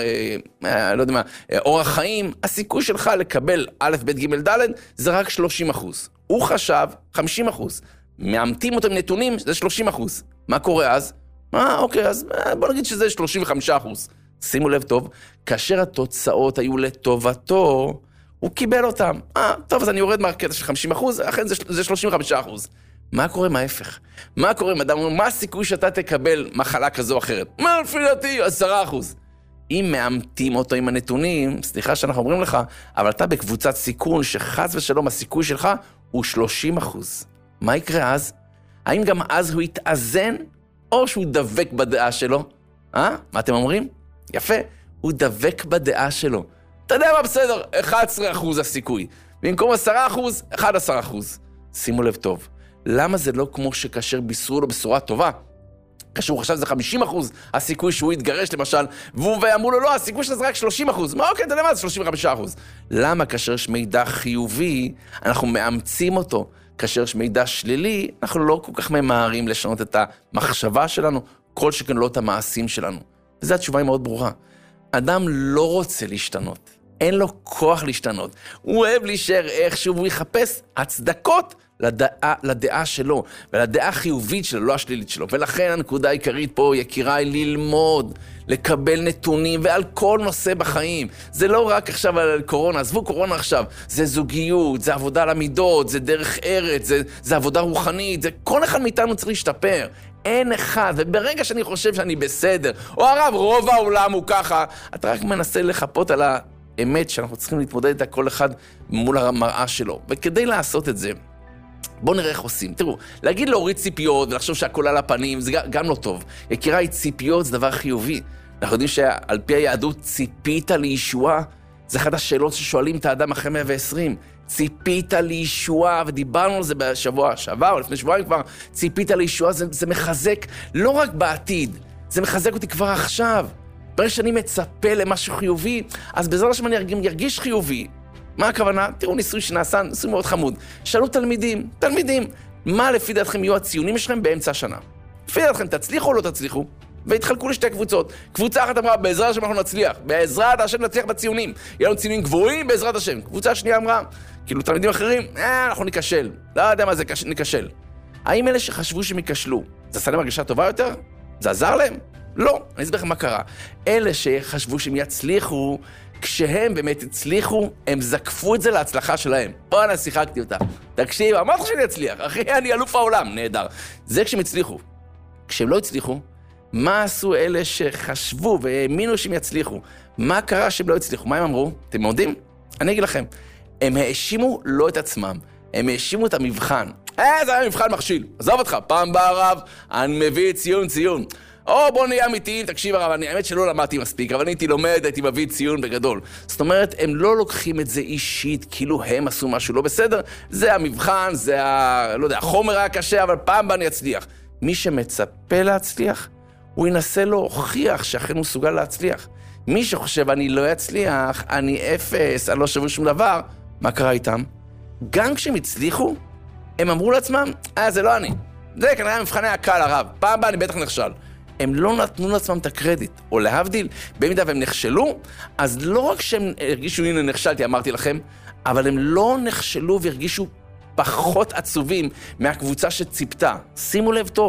לא יודע מה, אורח חיים, הסיכוי שלך לקבל א', ב', ג', ד', זה רק שלושים אחוז. הוא חשב חמישים אחוז. מאמתים אותם נתונים, זה שלושים אחוז. מה קורה אז? אה, אוקיי, אז בוא נגיד שזה שלושים וחמישה אחוז. שימו לב טוב, כאשר התוצאות היו לטובתו, הוא קיבל אותם. אה, טוב, אז אני יורד מהקטע של חמישים אחוז, לכן זה, זה שלושים וחמישה אחוז. מה קורה מההפך? מה קורה עם אדם? מה הסיכוי שאתה תקבל מחלה כזו או אחרת? מה לפי דעתי? עשרה אחוז. אם מאמתים אותו עם הנתונים, סליחה שאנחנו אומרים לך, אבל אתה בקבוצת סיכון שחס ושלום הסיכוי שלך הוא שלושים אחוז. מה יקרה אז? האם גם אז הוא יתאזן או שהוא דבק בדעה שלו? אה? מה אתם אומרים? יפה, הוא דבק בדעה שלו. אתה יודע מה בסדר? אחד עשר אחוז הסיכוי. במקום עשרה אחוז, אחד עשר אחוז. שימו לב טוב. למה זה לא כמו שכאשר בישרו לו בשורה טובה? כאשר הוא חשב זה חמישים אחוז, הסיכוי שהוא יתגרש למשל, והוא ואמרו לו לא, הסיכוי שזה רק שלושים אחוז. מה אוקיי, אתה יודע מה זה שלושים וחמישה אחוז? למה כאשר יש מידע חיובי, אנחנו מאמצים אותו? כאשר יש מידע שלילי, אנחנו לא כל כך ממהרים לשנות את המחשבה שלנו, כל שכן לא את המעשים שלנו. וזו התשובה היא מאוד ברורה. אדם לא רוצה להשתנות. אין לו כוח להשתנות. הוא אוהב להישאר איכשהו, והוא יחפש הצדקות לדעה, לדעה שלו, ולדעה החיובית שלו, לא השלילית שלו. ולכן הנקודה העיקרית פה, יקיריי, ללמוד, לקבל נתונים, ועל כל נושא בחיים. זה לא רק עכשיו על קורונה, עזבו קורונה עכשיו, זה זוגיות, זה עבודה על המידות, זה דרך ארץ, זה, זה עבודה רוחנית, זה כל אחד מאיתנו צריך להשתפר. אין אחד, וברגע שאני חושב שאני בסדר, או הרב, רוב העולם הוא ככה, אתה רק מנסה לחפות על האמת שאנחנו צריכים להתמודד איתה כל אחד מול המראה שלו. וכדי לעשות את זה, בואו נראה איך עושים. תראו, להגיד להוריד ציפיות ולחשוב שהכל על הפנים, זה גם לא טוב. יקיריי, ציפיות זה דבר חיובי. אנחנו יודעים שעל פי היהדות ציפית לישועה, זה אחת השאלות ששואלים את האדם אחרי מאה ועשרים. ציפית לישועה, ודיברנו על זה בשבוע שעבר, או לפני שבועיים כבר, ציפית לישועה, זה, זה מחזק לא רק בעתיד, זה מחזק אותי כבר עכשיו. ברגע שאני מצפה למשהו חיובי, אז בעזרת השם אני ארגיש חיובי. מה הכוונה? תראו ניסוי שנעשה, ניסוי מאוד חמוד. שאלו תלמידים, תלמידים, מה לפי דעתכם יהיו הציונים שלכם באמצע השנה? לפי דעתכם תצליחו או לא תצליחו? והתחלקו לשתי קבוצות. קבוצה אחת אמרה, בעזרת השם אנחנו נצליח. בעזרת השם נצליח בציונים. יהיו לנו ציונים גבוהים בעזרת השם. קבוצה שנייה אמרה, כאילו תלמידים אחרים, אה, אנחנו ניקשל. לא יודע מה זה ניקשל. האם אלה שחשבו שהם יקשלו, זה עשה להם הרגשה טובה יותר? זה עזר להם? לא. אני אסביר לכם מה קרה. אלה שחשבו שהם יצליחו, כשהם באמת הצליחו, הם זקפו את זה להצלחה שלהם. בוא, אני שיחקתי אותה. תקשיב, אמרת שאני אצליח. אחי, אני אלוף העולם. נהדר. זה כשהם הצליחו. כשהם לא הצליחו, מה עשו אלה שחשבו והאמינו שהם יצליחו? מה קרה שהם לא הצליחו? מה הם אמרו? אתם יודעים? אני אגיד לכם. הם האשימו לא את עצמם. הם האשימו את המבחן. אה, זה היה מבחן מכשיל. עזוב אותך, פעם בא הרב, אני מביא ציון ציון. או בוא נהיה אמיתיים, תקשיב הרב, אני האמת שלא למדתי מספיק, אבל אני הייתי לומד, הייתי מביא ציון בגדול. זאת אומרת, הם לא לוקחים את זה אישית, כאילו הם עשו משהו לא בסדר, זה המבחן, זה ה... לא יודע, החומר היה קשה, אבל פעם בא אני אצליח. מי שמצפה להצליח, הוא ינסה להוכיח שאכן הוא מסוגל להצליח. מי שחושב אני לא אצליח, אני אפס, אני לא שווה שום דבר, מה קרה איתם? גם כשהם הצליחו, הם אמרו לעצמם, אה, זה לא אני. זה כנראה מבחני הקל הרב, פעם בא אני בטח נכשל. הם לא נתנו לעצמם את הקרדיט, או להבדיל, במידה והם נכשלו, אז לא רק שהם הרגישו, הנה נכשלתי, אמרתי לכם, אבל הם לא נכשלו והרגישו פחות עצובים מהקבוצה שציפתה. שימו לב טוב,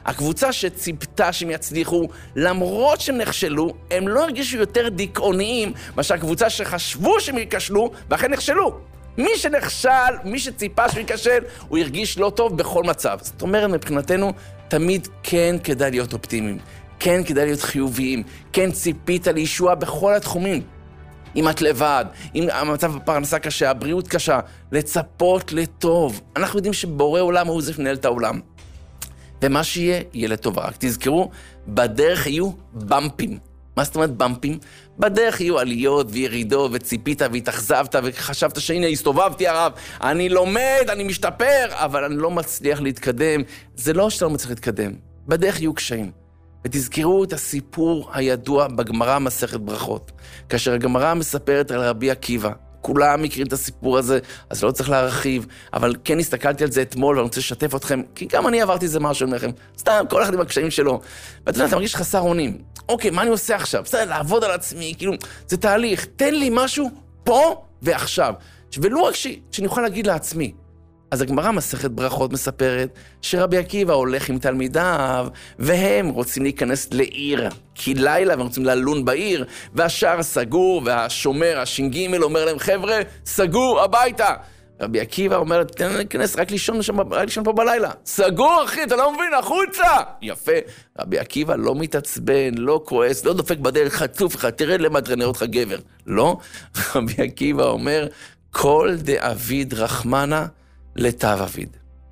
הקבוצה שציפתה שהם יצליחו, למרות שהם נכשלו, הם לא הרגישו יותר דיכאוניים, מאשר הקבוצה שחשבו שהם ייכשלו, ואכן נכשלו. מי שנכשל, מי שציפה שהוא ייכשל, הוא הרגיש לא טוב בכל מצב. זאת אומרת, מבחינתנו, תמיד כן כדאי להיות אופטימיים, כן כדאי להיות חיוביים, כן ציפית לישוע בכל התחומים. אם את לבד, אם המצב בפרנסה קשה, הבריאות קשה, לצפות לטוב. אנחנו יודעים שבורא עולם הוא זה שמנהל את העולם. ומה שיהיה, יהיה לטובה. רק תזכרו, בדרך יהיו במפים. מה זאת אומרת במפים? בדרך יהיו עליות וירידות, וציפית והתאכזבת, וחשבת שהנה הסתובבתי הרב, אני לומד, אני משתפר, אבל אני לא מצליח להתקדם. זה לא שאתה לא מצליח להתקדם. בדרך יהיו קשיים. ותזכרו את הסיפור הידוע בגמרא מסכת ברכות. כאשר הגמרא מספרת על רבי עקיבא, כולם מכירים את הסיפור הזה, אז לא צריך להרחיב, אבל כן הסתכלתי על זה אתמול, ואני רוצה לשתף אתכם, כי גם אני עברתי איזה משהו מכם, סתם, כל אחד עם הקשיים שלו. ואתה יודע, אתה מרגיש חסר אונים. אוקיי, מה אני עושה עכשיו? בסדר, לעבוד על עצמי, כאילו, זה תהליך, תן לי משהו פה ועכשיו. ולא רק ש... שאני יכול להגיד לעצמי. אז הגמרא מסכת ברכות מספרת שרבי עקיבא הולך עם תלמידיו, והם רוצים להיכנס לעיר, כי לילה והם רוצים ללון בעיר, והשער סגור, והשומר, הש"ג, אומר להם, חבר'ה, סגור, הביתה. רבי עקיבא אומר, תן להיכנס, רק לישון, רק לישון פה בלילה. סגור, אחי, אתה לא מבין, החוצה. יפה. רבי עקיבא לא מתעצבן, לא כועס, לא דופק בדלת, חצוף לך, תרד למטה, נראה אותך גבר. לא. רבי עקיבא אומר, כל דאביד רחמנה, לטב אביד.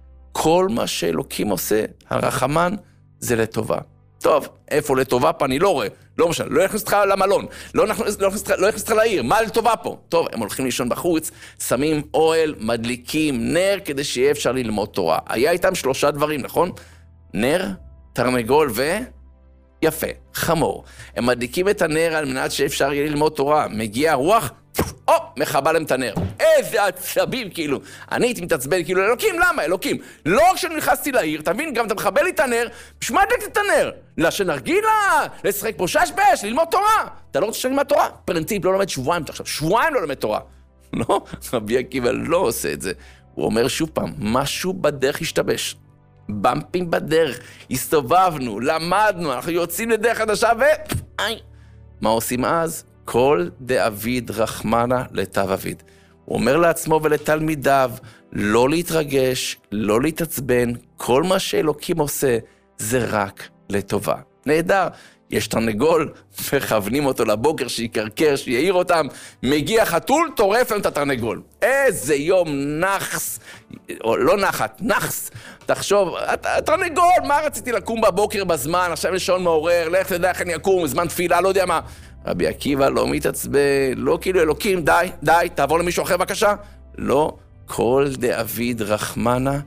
כל מה שאלוקים עושה, הרחמן, זה לטובה. טוב, איפה לטובה פה? אני לא רואה. לא משנה, לא יכניס אותך למלון, לא יכניס אותך לעיר, מה לטובה פה? טוב, הם הולכים לישון בחוץ, שמים אוהל, מדליקים נר, כדי שיהיה אפשר ללמוד תורה. היה איתם שלושה דברים, נכון? נר, תרנגול ו... יפה, חמור. הם מדליקים את הנר על מנת שאפשר יהיה ללמוד תורה. מגיע הרוח, או, מחבל להם את הנר. איזה עצבים, כאילו. אני הייתי מתעצבן, כאילו, אלוקים, למה, אלוקים? לא רק שאני נכנסתי לעיר, תבין, גם אתה מחבל לי את הנר, בשביל מה הדלקת את הנר? לשנרגילה, לשחק פה ששבש, ללמוד תורה. אתה לא רוצה שאני ללמוד תורה? פרינציפ, לא לומד שבועיים, עכשיו, שבועיים לא לומד תורה. לא, רבי עקיבא לא עושה את זה. הוא אומר שוב פעם, משהו בדרך השתבש. במפים בדרך, הסתובבנו, למדנו, אנחנו יוצאים לדרך חדשה ו... איי. מה עושים אז? כל דאביד רחמנה לטב אביד. הוא אומר לעצמו ולתלמידיו, לא להתרגש, לא להתעצבן, כל מה שאלוקים עושה זה רק לטובה. נהדר, יש תרנגול, מכוונים אותו לבוקר שיקרקר, שיעיר אותם, מגיע חתול, טורף להם את התרנגול. איזה יום נחס, או לא נחת, נחס. תחשוב, התרנגול, מה רציתי לקום בבוקר בזמן, עכשיו לשעון מעורר, לך תדע איך אני אקום, זמן תפילה, לא יודע מה. רבי עקיבא לא מתעצבן, לא כאילו אלוקים, די, די, תעבור למישהו אחר בבקשה. לא, כל דאביד רחמנה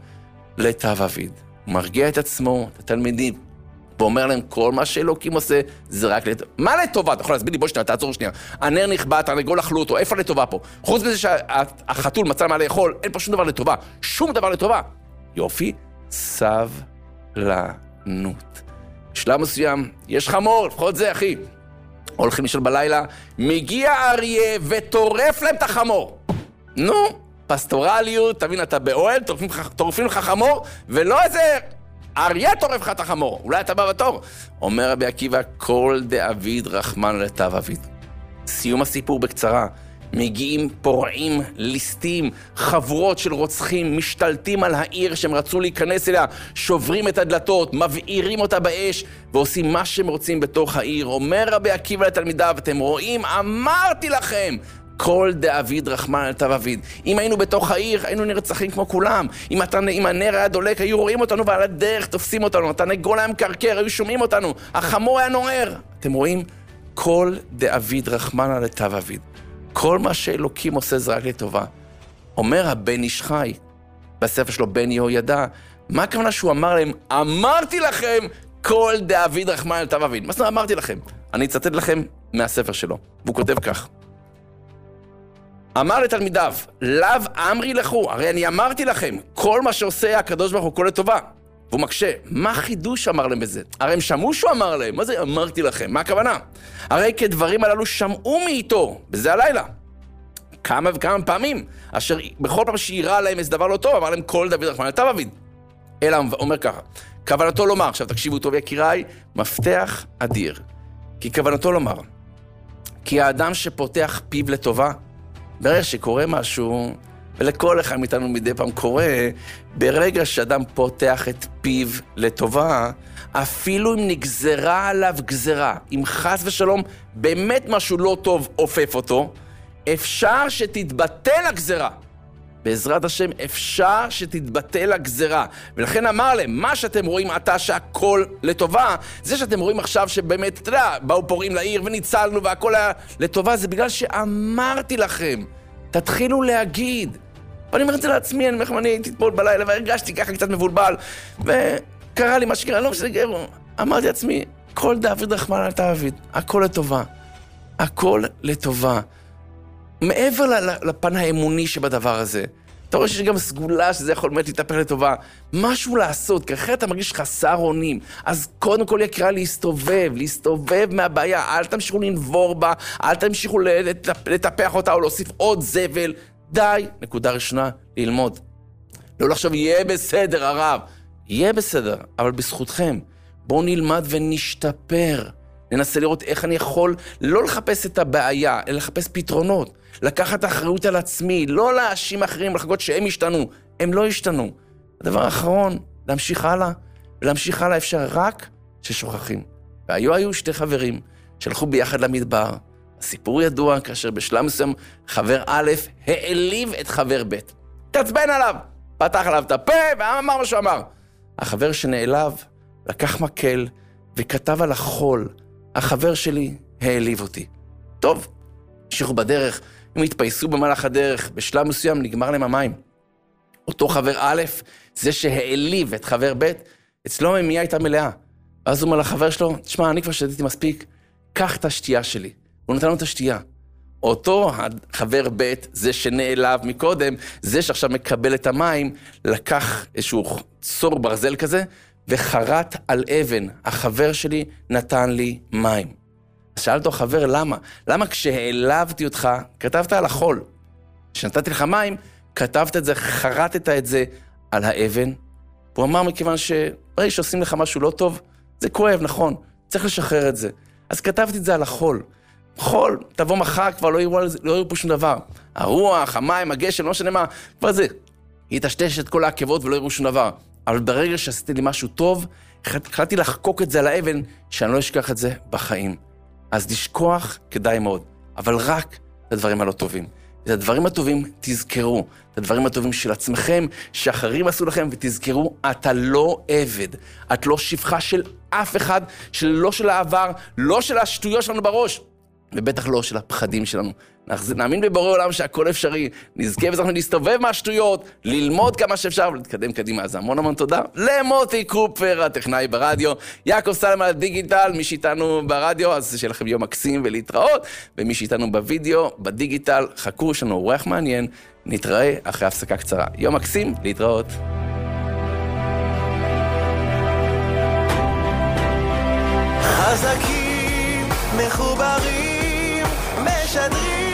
לטב אביד. הוא מרגיע את עצמו, את התלמידים, ואומר להם, כל מה שאלוקים עושה, זה רק לטובה. מה לטובה? אתה יכול להסביר לי, בוא שנייה, תעצור שנייה. הנר נכבה, התרנגול אכלו אותו, איפה לטובה פה? חוץ מזה שהחתול מצא מה לאכול, אין פה שום דבר לטובה. שום דבר לטובה. יופי, סבלנות. בשלב מסוים, יש חמור, לפחות זה, אחי. הולכים לישון בלילה, מגיע אריה וטורף להם את החמור. נו, פסטורליות, תבין, אתה באוהל, טורפים לך חמור, ולא איזה... אריה טורף לך את החמור, אולי אתה בא בתור. אומר רבי עקיבא, כל דאביד רחמן לטב אביד. סיום הסיפור בקצרה. מגיעים פורעים, ליסטים, חבורות של רוצחים, משתלטים על העיר שהם רצו להיכנס אליה, שוברים את הדלתות, מבעירים אותה באש, ועושים מה שהם רוצים בתוך העיר. אומר רבי עקיבא לתלמידיו, אתם רואים, אמרתי לכם, כל דאביד רחמן לטב אביד. אם היינו בתוך העיר, היינו נרצחים כמו כולם. אם, אתה, אם הנר היה דולק, היו רואים אותנו, ועל הדרך תופסים אותנו. התרנגול היה מקרקר, היו שומעים אותנו. החמור היה נוער. אתם רואים? כל דאביד רחמן לטב אביד. כל מה שאלוקים עושה זה רק לטובה. אומר הבן איש חי, בספר שלו בן יהוידע, מה הכוונה שהוא אמר להם? אמרתי לכם, כל דאביד רחמן לטב אביד. מה זאת אומרת אמרתי לכם? אני אצטט לכם מהספר שלו, והוא כותב כך. אמר לתלמידיו, לאו אמרי לכו, הרי אני אמרתי לכם, כל מה שעושה הקדוש ברוך הוא כל לטובה. והוא מקשה, מה חידוש אמר להם בזה? הרי הם שמעו שהוא אמר להם, מה זה אמרתי לכם? מה הכוונה? הרי כדברים הללו שמעו מאיתו, בזה הלילה. כמה וכמה פעמים, אשר בכל פעם שירה להם איזה דבר לא טוב, אמר להם כל דוד רחמן לטב אביד. אלא אומר ככה, כוונתו לומר, עכשיו תקשיבו טוב יקיריי, מפתח אדיר. כי כוונתו לומר, כי האדם שפותח פיו לטובה, ברגע שקורה משהו, ולכל אחד מאיתנו מדי פעם קורה, ברגע שאדם פותח את פיו לטובה, אפילו אם נגזרה עליו גזרה, אם חס ושלום באמת משהו לא טוב אופף אותו, אפשר שתתבטל הגזרה. בעזרת השם אפשר שתתבטל הגזרה. ולכן אמר להם, מה שאתם רואים עתה שהכל לטובה, זה שאתם רואים עכשיו שבאמת, אתה יודע, באו פורעים לעיר וניצלנו והכל היה לטובה, זה בגלל שאמרתי לכם, תתחילו להגיד. ואני אומר את זה לעצמי, אני אומר לכם, אני הייתי אתמול בלילה והרגשתי ככה קצת מבולבל, וקרה לי מה שקרה, לא משנה, אמרתי לעצמי, כל דוד רחמן על דוד, הכל לטובה. הכל לטובה. מעבר לפן האמוני שבדבר הזה, אתה רואה שיש גם סגולה שזה יכול באמת להתהפך לטובה, משהו לעשות, כי אחרת אתה מרגיש חסר אונים, אז קודם כל יקרה להסתובב, להסתובב מהבעיה, אל תמשיכו לנבור בה, אל תמשיכו לטפח אותה או להוסיף עוד זבל, די, נקודה ראשונה, ללמוד. לא לחשוב, יהיה בסדר הרב, יהיה בסדר, אבל בזכותכם, בואו נלמד ונשתפר, ננסה לראות איך אני יכול לא לחפש את הבעיה, אלא לחפש פתרונות, לקחת אחריות על עצמי, לא להאשים אחרים, לחכות שהם ישתנו, הם לא ישתנו. הדבר האחרון, להמשיך הלאה, ולהמשיך הלאה אפשר רק ששוכחים. והיו היו שתי חברים שהלכו ביחד למדבר, הסיפור ידוע כאשר בשלב מסוים חבר א' העליב את חבר ב'. תצבן עליו, פתח עליו את הפה ואמר מה שהוא אמר. החבר שנעלב לקח מקל וכתב על החול, החבר שלי העליב אותי. טוב, המשיכו בדרך, הם התפייסו במהלך הדרך, בשלב מסוים נגמר להם המים. אותו חבר א', זה שהעליב את חבר ב', אצלו הממייה הייתה מלאה. אז הוא אומר לחבר שלו, תשמע, אני כבר שתיתי מספיק, קח את השתייה שלי. הוא נתן לו את השתייה. אותו חבר ב', זה שנעלב מקודם, זה שעכשיו מקבל את המים, לקח איזשהו צור ברזל כזה, וחרט על אבן, החבר שלי נתן לי מים. אז שאל אותו החבר, למה? למה כשהעלבתי אותך, כתבת על החול? כשנתתי לך מים, כתבת את זה, חרטת את זה על האבן. הוא אמר מכיוון שברגע שעושים לך משהו לא טוב, זה כואב, נכון, צריך לשחרר את זה. אז כתבתי את זה על החול. חול, תבוא מחר, כבר לא יראו, לא יראו פה שום דבר. הרוח, המים, הגשם, לא משנה מה, כבר זה. יתשתש את כל העקבות ולא יראו שום דבר. אבל ברגע שעשיתי לי משהו טוב, החלטתי לחקוק את זה על האבן, שאני לא אשכח את זה בחיים. אז לשכוח כדאי מאוד, אבל רק את הדברים הלא טובים. את הדברים הטובים תזכרו, את הדברים הטובים של עצמכם, שאחרים עשו לכם, ותזכרו, אתה לא עבד, את לא שפחה של אף אחד, לא של העבר, לא של השטויות שלנו בראש, ובטח לא של הפחדים שלנו. נאמין בבורא עולם שהכל אפשרי, נזכה וזכנו להסתובב מהשטויות, ללמוד כמה שאפשר ולהתקדם קדימה. אז המון המון תודה למוטי קופר, הטכנאי ברדיו, יעקב סלם על הדיגיטל, מי שאיתנו ברדיו, אז שיהיה לכם יום מקסים ולהתראות, ומי שאיתנו בווידאו, בדיגיטל, חכו, יש לנו אורח מעניין, נתראה אחרי הפסקה קצרה. יום מקסים, להתראות. חזקים, מחוברים, משדרים